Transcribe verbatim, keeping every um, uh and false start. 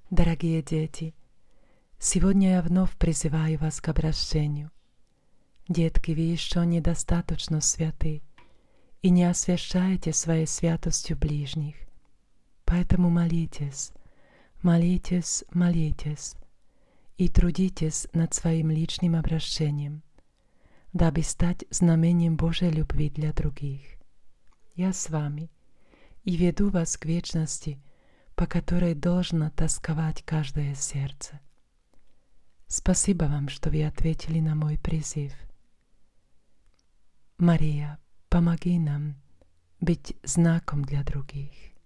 Дорогие дети, сегодня я вновь призываю вас к обращению. Детки, вы еще недостаточно святы и не освящаете своей святостью ближних. Поэтому молитесь, молитесь, молитесь и трудитесь над своим личным обращением, дабы стать знамением Божьей любви для других. Я с вами и веду вас к вечности, по которой должно тосковать каждое сердце. Спасибо вам, что вы ответили на мой призыв. Мария, помоги нам быть знаком для других.